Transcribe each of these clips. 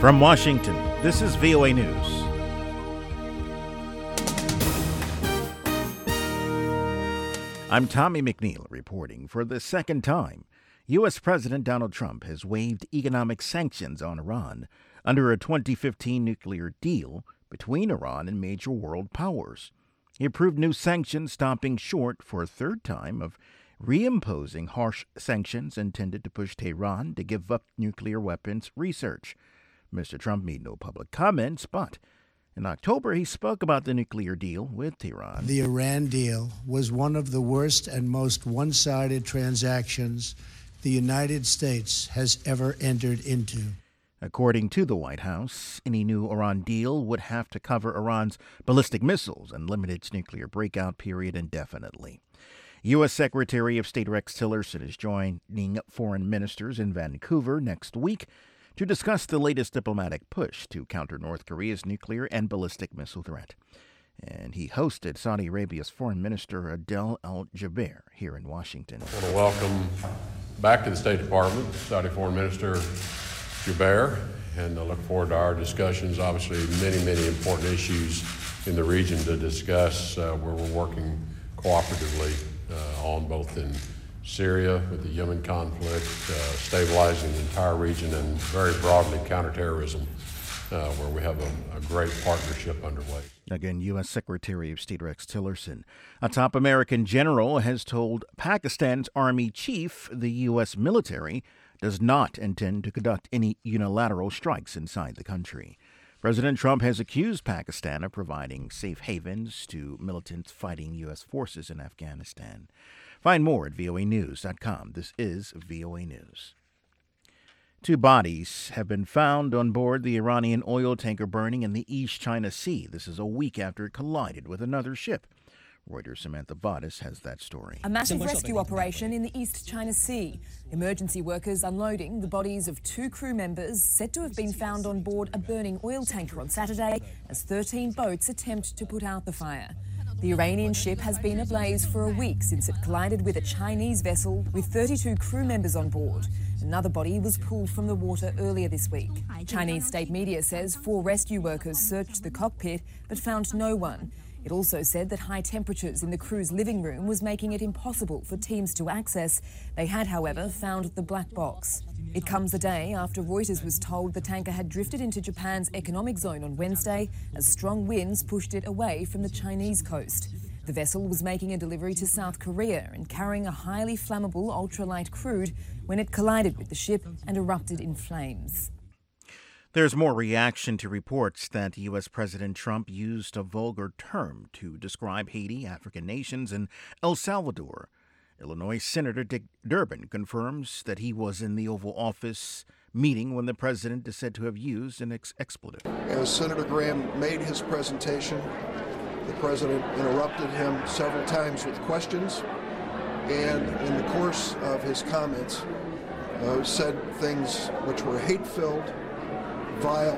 From Washington, this is VOA News. I'm Tommy McNeil reporting. For the second time, U.S. President Donald Trump has waived economic sanctions on Iran under a 2015 nuclear deal between Iran and major world powers. He approved new sanctions, stopping short for a third time of reimposing harsh sanctions intended to push Tehran to give up nuclear weapons research. Mr. Trump made no public comments, but in October he spoke about the nuclear deal with Tehran. The Iran deal was one of the worst and most one-sided transactions the United States has ever entered into. According to the White House, any new Iran deal would have to cover Iran's ballistic missiles and limit its nuclear breakout period indefinitely. U.S. Secretary of State Rex Tillerson is joining foreign ministers in Vancouver next week to discuss the latest diplomatic push to counter North Korea's nuclear and ballistic missile threat. And he hosted Saudi Arabia's Foreign Minister Adel Al-Jubeir here in Washington. I want to welcome back to the State Department Saudi Foreign Minister Jubeir, and I look forward to our discussions. Obviously, many important issues in the region to discuss where we're working cooperatively on, both in Syria with the Yemen conflict, stabilizing the entire region, and very broadly counterterrorism, where we have a great partnership underway. Again, U.S. Secretary of State Rex Tillerson. A top American general has told Pakistan's army chief the U.S. military does not intend to conduct any unilateral strikes inside the country. President Trump has accused Pakistan of providing safe havens to militants fighting U.S. forces in Afghanistan. Find more at voanews.com. This is VOA News. 2 bodies have been found on board the Iranian oil tanker burning in the East China Sea. This is a week after it collided with another ship. Reuters' Samantha Vadas has that story. A massive rescue operation in the East China Sea. Emergency workers unloading the bodies of 2 crew members said to have been found on board a burning oil tanker on Saturday as 13 boats attempt to put out the fire. The Iranian ship has been ablaze for a week since it collided with a Chinese vessel with 32 crew members on board. Another body was pulled from the water earlier this week. Chinese state media says 4 rescue workers searched the cockpit but found no one. It also said that high temperatures in the crew's living room was making it impossible for teams to access. They had, however, found the black box. It comes a day after Reuters was told the tanker had drifted into Japan's economic zone on Wednesday as strong winds pushed it away from the Chinese coast. The vessel was making a delivery to South Korea and carrying a highly flammable ultralight crude when it collided with the ship and erupted in flames. There's more reaction to reports that U.S. President Trump used a vulgar term to describe Haiti, African nations, and El Salvador. Illinois Senator Dick Durbin confirms that he was in the Oval Office meeting when the president is said to have used an expletive. As Senator Graham made his presentation, the president interrupted him several times with questions, and in the course of his comments, said things which were hate-filled, vile,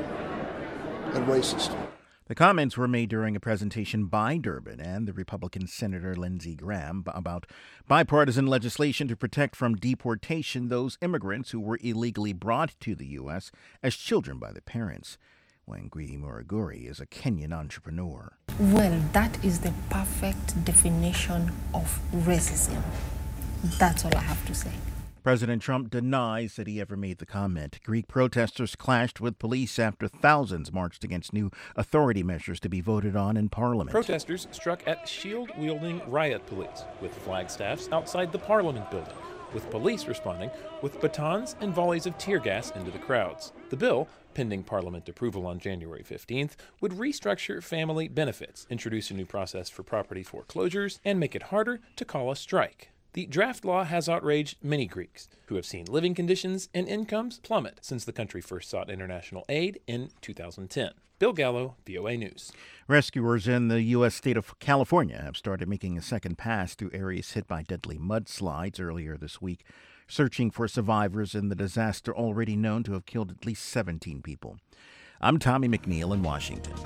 and racist. The comments were made during a presentation by Durbin and the Republican Senator Lindsey Graham about bipartisan legislation to protect from deportation those immigrants who were illegally brought to the U.S. as children by their parents. Wangui Muruguri is a Kenyan entrepreneur. Well, that is the perfect definition of racism. That's all I have to say. President Trump denies that he ever made the comment. Greek protesters clashed with police after thousands marched against new authority measures to be voted on in Parliament. Protesters struck at shield-wielding riot police with flagstaffs outside the Parliament building, with police responding with batons and volleys of tear gas into the crowds. The bill, pending Parliament approval on January 15th, would restructure family benefits, introduce a new process for property foreclosures, and make it harder to call a strike. The draft law has outraged many Greeks, who have seen living conditions and incomes plummet since the country first sought international aid in 2010. Bill Gallo, VOA News. Rescuers in the U.S. state of California have started making a second pass through areas hit by deadly mudslides earlier this week, searching for survivors in the disaster already known to have killed at least 17 people. I'm Tommy McNeil in Washington.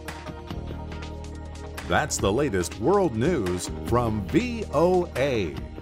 That's the latest world news from VOA.